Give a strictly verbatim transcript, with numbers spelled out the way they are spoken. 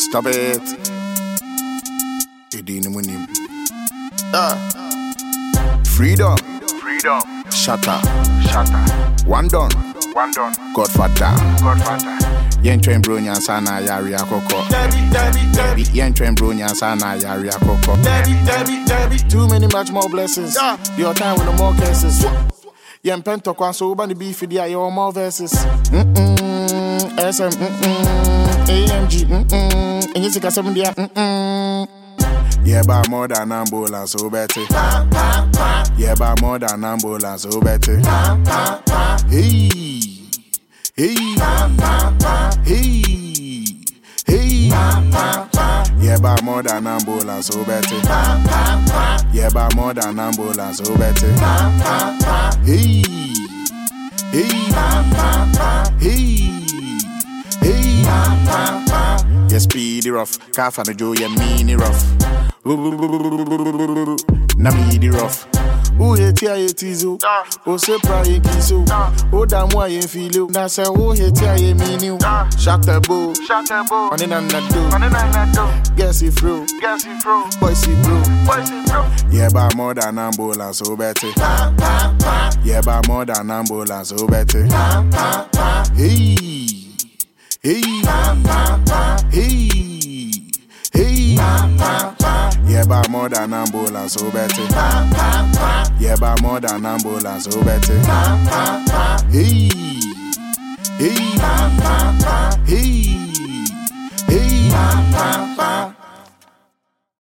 Stop it. Edini munim. Ah. Freedom. Freedom. Shatter. Shatter. One done. One done. Godfather. Godfather. Yen train bro nyansa na yari akoko. Debbie, Debbie, Debbie. Yen train bro nyansa na yari akoko. Debbie, Debbie, Debbie. Too many much more blessings. Yeah. Your time with no more cases. Yen pento kwa so ubani beef dia your more verses. Mm mm. S M mm mm. A M G mm mm. And you see seven dia mm mm. Yeah, by more than ambulance, so better. Yeah, by more than ambulance, so better. Hey, hey, hey, hey. Yeah, by more than ambulance, so better. Yeah, by more than ambulance, so better. Hey, hey, hey. Hey, yeah, speedy rough. Calf and Joe, yeah, meany rough. Na meany rough. Who hate ya, hate you? Oh, say, pray, kiss you. Oh, damn, why you feel you? Now, say, who hate ya, you mean you? Shut the bow. Shut the bow. On in and that do. On in and that do. Guess he through. Guess he through. Boys, he bro. Boys, he bro. Yeah, by more than ambulance, so better. Yeah, by more than ambulance, so better. Hey. Hey, hey, hey. Yeah, by more than ambulance, so better. Yeah, by more than ambulance, so better. Hey, hey, hey, hey.